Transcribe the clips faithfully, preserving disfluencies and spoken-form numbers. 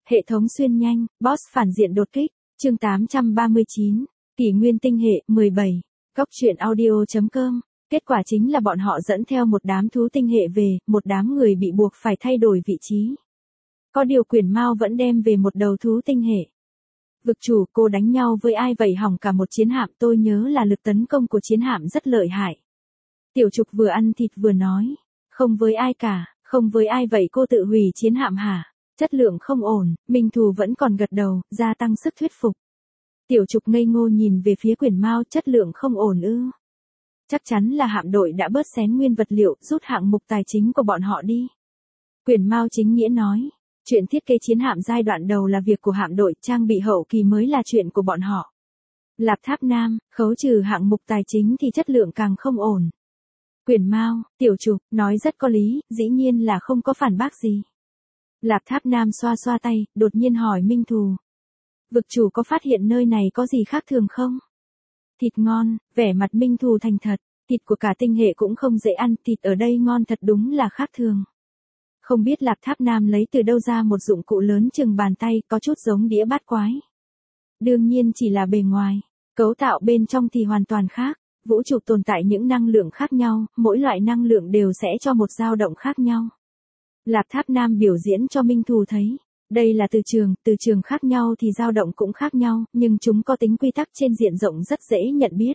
Hệ thống xuyên nhanh, boss phản diện đột kích, chương tám trăm ba mươi chín, kỷ nguyên tinh hệ, mười bảy, góc truyện audio chấm com. Kết quả chính là bọn họ dẫn theo một đám thú tinh hệ về, một đám người bị buộc phải thay đổi vị trí. Có điều Quyển Mao vẫn đem về một đầu thú tinh hệ. Vực chủ, cô đánh nhau với ai vậy, hỏng cả một chiến hạm, tôi nhớ là lực tấn công của chiến hạm rất lợi hại. Tiểu Trục vừa ăn thịt vừa nói, không với ai cả, không với ai vậy, cô tự hủy chiến hạm hả? Chất lượng không ổn, Minh Thù vẫn còn gật đầu, gia tăng sức thuyết phục. Tiểu Trục ngây ngô nhìn về phía Quyển Mao, chất lượng không ổn ư? Chắc chắn là hạm đội đã bớt xén nguyên vật liệu, rút hạng mục tài chính của bọn họ đi. Quyển Mao chính nghĩa nói, chuyện thiết kế chiến hạm giai đoạn đầu là việc của hạm đội, trang bị hậu kỳ mới là chuyện của bọn họ. Lạp Tháp Nam, khấu trừ hạng mục tài chính thì chất lượng càng không ổn. Quyển Mao, Tiểu Trục, nói rất có lý, dĩ nhiên là không có phản bác gì. Lạp Tháp Nam xoa xoa tay, đột nhiên hỏi Minh Thù. Vực chủ có phát hiện nơi này có gì khác thường không? Thịt ngon, vẻ mặt Minh Thù thành thật, thịt của cả tinh hệ cũng không dễ ăn, thịt ở đây ngon thật đúng là khác thường. Không biết Lạp Tháp Nam lấy từ đâu ra một dụng cụ lớn chừng bàn tay, có chút giống đĩa bát quái. Đương nhiên chỉ là bề ngoài, cấu tạo bên trong thì hoàn toàn khác. Vũ trụ tồn tại những năng lượng khác nhau, mỗi loại năng lượng đều sẽ cho một dao động khác nhau. Lạp Tháp Nam biểu diễn cho Minh Thù thấy, đây là từ trường, từ trường khác nhau thì dao động cũng khác nhau, nhưng chúng có tính quy tắc trên diện rộng rất dễ nhận biết.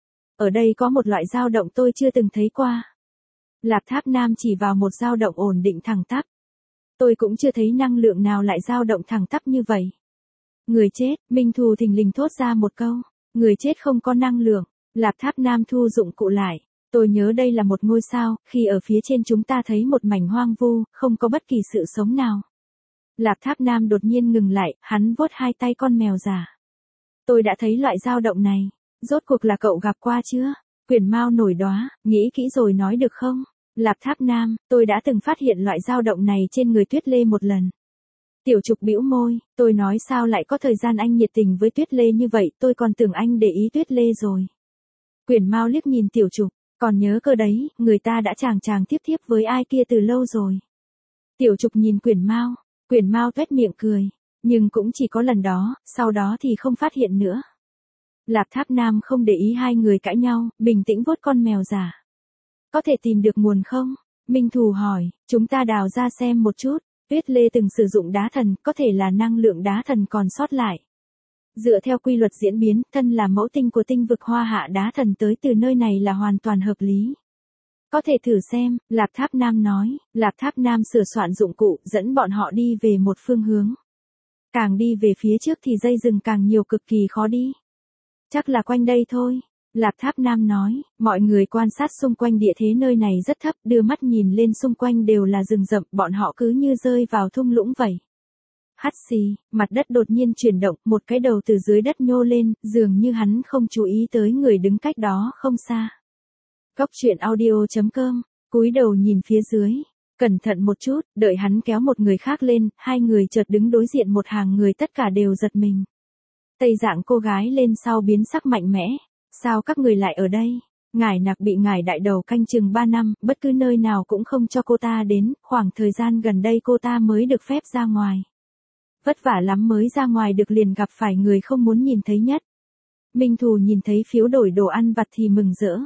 Ở đây có một loại dao động tôi chưa từng thấy qua. Lạp Tháp Nam chỉ vào một dao động ổn định thẳng tắp. Tôi cũng chưa thấy năng lượng nào lại dao động thẳng tắp như vậy. Người chết, Minh Thù thình lình thốt ra một câu, người chết không có năng lượng. Lạp Tháp Nam thu dụng cụ lại. Tôi nhớ đây là một ngôi sao, khi ở phía trên chúng ta thấy một mảnh hoang vu, không có bất kỳ sự sống nào. Lạp Tháp Nam đột nhiên ngừng lại, hắn vuốt hai tay con mèo già. Tôi đã thấy loại dao động này, rốt cuộc là cậu gặp qua chưa? Quyển Mao nổi đoá, nghĩ kỹ rồi nói được không? Lạp Tháp Nam, tôi đã từng phát hiện loại dao động này trên người Tuyết Lê một lần. Tiểu Trục bĩu môi, tôi nói sao lại có thời gian anh nhiệt tình với Tuyết Lê như vậy, tôi còn tưởng anh để ý Tuyết Lê rồi. Quyển Mao liếc nhìn Tiểu Trục, còn nhớ cơ đấy, người ta đã chàng chàng tiếp tiếp với ai kia từ lâu rồi. Tiểu Trục nhìn Quyển Mao, Quyển Mao tuét miệng cười, nhưng cũng chỉ có lần đó, sau đó thì không phát hiện nữa. Lạp Tháp Nam không để ý hai người cãi nhau, bình tĩnh vuốt con mèo già. Có thể tìm được nguồn không? Minh Thù hỏi, chúng ta đào ra xem một chút. Tuyết Lê từng sử dụng đá thần, có thể là năng lượng đá thần còn sót lại. Dựa theo quy luật diễn biến, thân là mẫu tinh của tinh vực Hoa Hạ, đá thần tới từ nơi này là hoàn toàn hợp lý. Có thể thử xem, Lạp Tháp Nam nói. Lạp Tháp Nam sửa soạn dụng cụ, dẫn bọn họ đi về một phương hướng. Càng đi về phía trước thì dây rừng càng nhiều, cực kỳ khó đi. Chắc là quanh đây thôi. Lạp Tháp Nam nói, mọi người quan sát xung quanh địa thế nơi này rất thấp, đưa mắt nhìn lên xung quanh đều là rừng rậm, bọn họ cứ như rơi vào thung lũng vậy. Hắt xì, mặt đất đột nhiên chuyển động, một cái đầu từ dưới đất nhô lên, dường như hắn không chú ý tới người đứng cách đó không xa. Góc truyện audio chấm com, cúi đầu nhìn phía dưới, cẩn thận một chút, đợi hắn kéo một người khác lên, hai người chợt đứng đối diện một hàng người, tất cả đều giật mình. Tây dạng cô gái lên sau biến sắc mạnh mẽ, sao các người lại ở đây? Ngải Nặc bị ngải đại đầu canh chừng ba năm, bất cứ nơi nào cũng không cho cô ta đến, khoảng thời gian gần đây cô ta mới được phép ra ngoài. Vất vả lắm mới ra ngoài được liền gặp phải người không muốn nhìn thấy nhất. Minh Thù nhìn thấy phiếu đổi đồ ăn vặt thì mừng rỡ.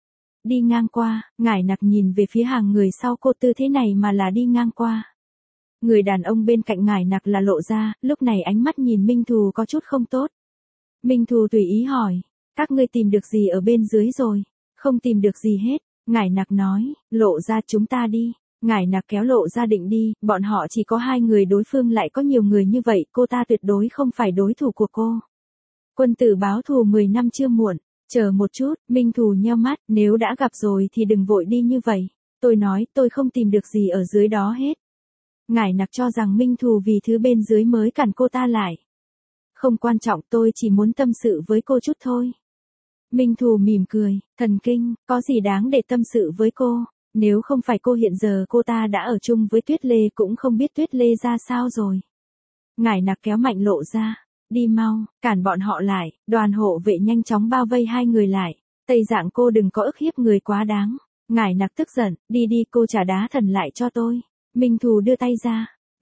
Đi ngang qua, Ngải Nặc nhìn về phía hàng người sau cô, tư thế này mà là đi ngang qua. Người đàn ông bên cạnh Ngải Nặc là Lộ Gia, lúc này ánh mắt nhìn Minh Thù có chút không tốt. Minh Thù tùy ý hỏi, các ngươi tìm được gì ở bên dưới rồi? Không tìm được gì hết, Ngải Nặc nói. Lộ Gia, chúng ta đi. Ngải Nặc kéo Lộ Gia định đi, bọn họ chỉ có hai người, đối phương lại có nhiều người như vậy, cô ta tuyệt đối không phải đối thủ của cô. Quân tử báo thù mười năm chưa muộn, chờ một chút, Minh Thù nheo mắt, nếu đã gặp rồi thì đừng vội đi như vậy. Tôi nói, tôi không tìm được gì ở dưới đó hết. Ngải Nặc cho rằng Minh Thù vì thứ bên dưới mới cản cô ta lại. Không quan trọng, tôi chỉ muốn tâm sự với cô chút thôi. Minh Thù mỉm cười, thần kinh, có gì đáng để tâm sự với cô? Nếu không phải cô hiện giờ cô ta đã ở chung với Tuyết Lê, cũng không biết Tuyết Lê ra sao rồi. Ngải Nặc kéo mạnh Lộ Ra, đi mau, cản bọn họ lại, đoàn hộ vệ nhanh chóng bao vây hai người lại. Tây dạng cô đừng có ức hiếp người quá đáng. Ngải Nặc tức giận, đi đi, cô trả đá thần lại cho tôi. Minh Thù đưa tay ra,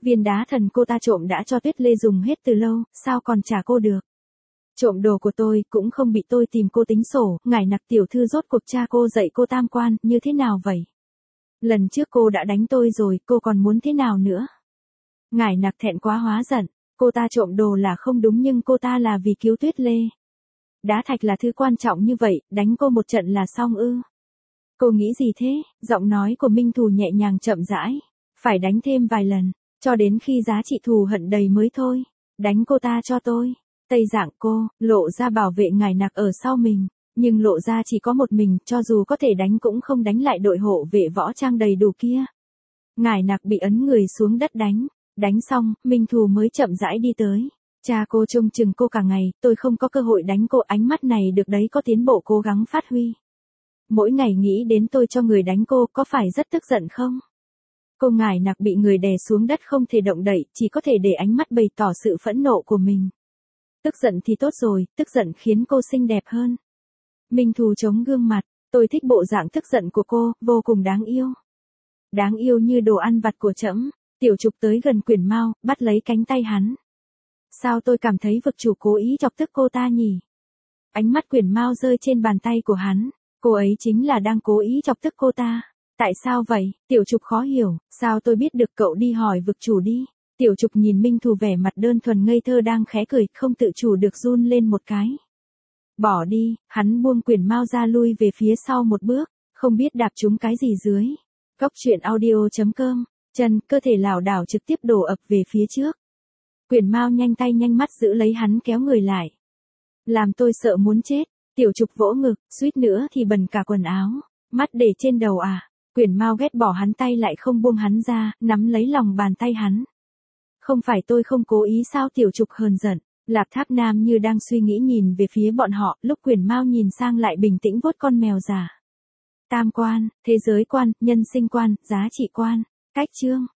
Viên đá thần cô ta trộm đã cho Tuyết Lê dùng hết từ lâu, sao còn trả cô được? Trộm đồ của tôi, cũng không bị tôi tìm cô tính sổ, ngải nặc tiểu thư rốt cuộc cha cô dạy cô tam quan, như thế nào vậy? Lần trước cô đã đánh tôi rồi, cô còn muốn thế nào nữa? Ngải nặc thẹn quá hóa giận, cô ta trộm đồ là không đúng nhưng cô ta là vì cứu Tuyết Lê. Đá thạch là thứ quan trọng như vậy, đánh cô một trận là xong ư? Cô nghĩ gì thế? Giọng nói của Minh Thù nhẹ nhàng chậm rãi. Phải đánh thêm vài lần, cho đến khi giá trị thù hận đầy mới thôi. Đánh cô ta cho tôi. Tây Dạng cô, Lộ Gia bảo vệ ngải nặc ở sau mình. Nhưng Lộ Gia chỉ có một mình, cho dù có thể đánh cũng không đánh lại đội hộ vệ võ trang đầy đủ kia. Ngải nặc bị ấn người xuống đất đánh. Đánh xong, Minh Thù mới chậm rãi đi tới. Cha cô trông chừng cô cả ngày, tôi không có cơ hội đánh cô, ánh mắt này được đấy, có tiến bộ cố gắng phát huy. Mỗi ngày nghĩ đến tôi cho người đánh cô, có phải rất tức giận không? Cô ngải nặc bị người đè xuống đất không thể động đậy, chỉ có thể để ánh mắt bày tỏ sự phẫn nộ của mình. Tức giận thì tốt rồi, tức giận khiến cô xinh đẹp hơn. Minh Thù chống gương mặt, tôi thích bộ dạng tức giận của cô, vô cùng đáng yêu. Đáng yêu như đồ ăn vặt của trẫm. Tiểu Trục tới gần Quyền Mao, bắt lấy cánh tay hắn. Sao tôi cảm thấy vực chủ cố ý chọc tức cô ta nhỉ? Ánh mắt Quyền Mao rơi trên bàn tay của hắn. Cô ấy chính là đang cố ý chọc tức cô ta. Tại sao vậy? Tiểu Trục khó hiểu, sao tôi biết được, cậu đi hỏi vực chủ đi. Tiểu Trục nhìn Minh Thù vẻ mặt đơn thuần ngây thơ đang khẽ cười, không tự chủ được run lên một cái. Bỏ đi, hắn buông Quyền Mao ra lui về phía sau một bước, không biết đạp trúng cái gì dưới. Cốc truyện audio chấm com, chân, cơ thể lảo đảo trực tiếp đổ ập về phía trước. Quyền Mao nhanh tay nhanh mắt giữ lấy hắn kéo người lại. Làm tôi sợ muốn chết. Tiểu Trục vỗ ngực, suýt nữa thì bần cả quần áo. Mắt để trên đầu à? Quyền Mao ghét bỏ hắn tay lại không buông hắn ra, nắm lấy lòng bàn tay hắn. Không phải tôi không cố ý sao? Tiểu Trục hờn giận. Lạc Thác Nam như đang suy nghĩ nhìn về phía bọn họ, lúc Quyền Mao nhìn sang lại bình tĩnh vuốt con mèo già. Tam quan, thế giới quan, nhân sinh quan, giá trị quan, cách chương.